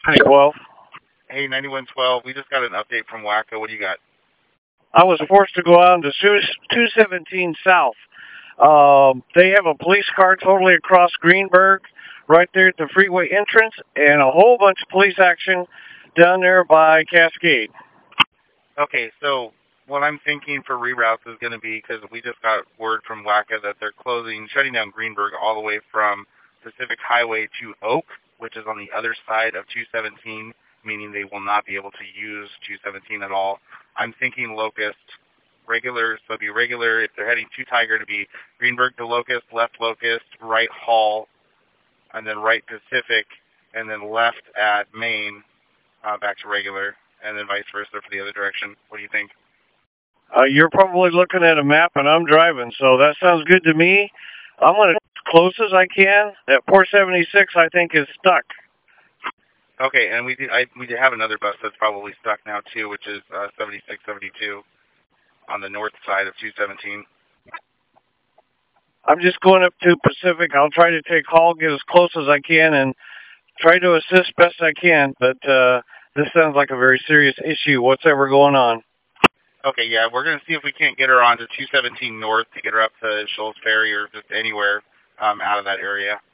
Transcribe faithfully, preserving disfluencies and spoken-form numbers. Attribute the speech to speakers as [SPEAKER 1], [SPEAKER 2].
[SPEAKER 1] twelve.
[SPEAKER 2] Hey, ninety-one twelve, we just got an update from WACA. What do you got?
[SPEAKER 1] I was forced to go out into two seventeen South. Um, they have a police car totally across Greenberg, right there at the freeway entrance, and a whole bunch of police action down there by Cascade.
[SPEAKER 2] Okay, so what I'm thinking for reroutes is going to be, because we just got word from WACA that they're closing, shutting down Greenberg all the way from Pacific Highway to Oak, which is on the other side of two seventeen, meaning they will not be able to use two seventeen at all. I'm thinking Locust, regular, so it'd be regular, if they're heading to Tiger, to be Greenberg to Locust, left Locust, right Hall, and then right Pacific, and then left at Main, uh, back to regular, and then vice versa for the other direction. What do you think?
[SPEAKER 1] Uh, you're probably looking at a map, and I'm driving, so that sounds good to me. I'm going to as close as I can. That four seventy-six, I think, is stuck.
[SPEAKER 2] Okay, and we did, I, we did have another bus that's probably stuck now, too, which is uh, seventy-six seventy-two on the north side of two seventeen.
[SPEAKER 1] I'm just going up to Pacific. I'll try to take Hall, get as close as I can, and try to assist best I can, but uh, this sounds like a very serious issue, what's ever going on.
[SPEAKER 2] Okay, yeah, we're going to see if we can't get her onto two seventeen North to get her up to Shoals Ferry or just anywhere um, out of that area.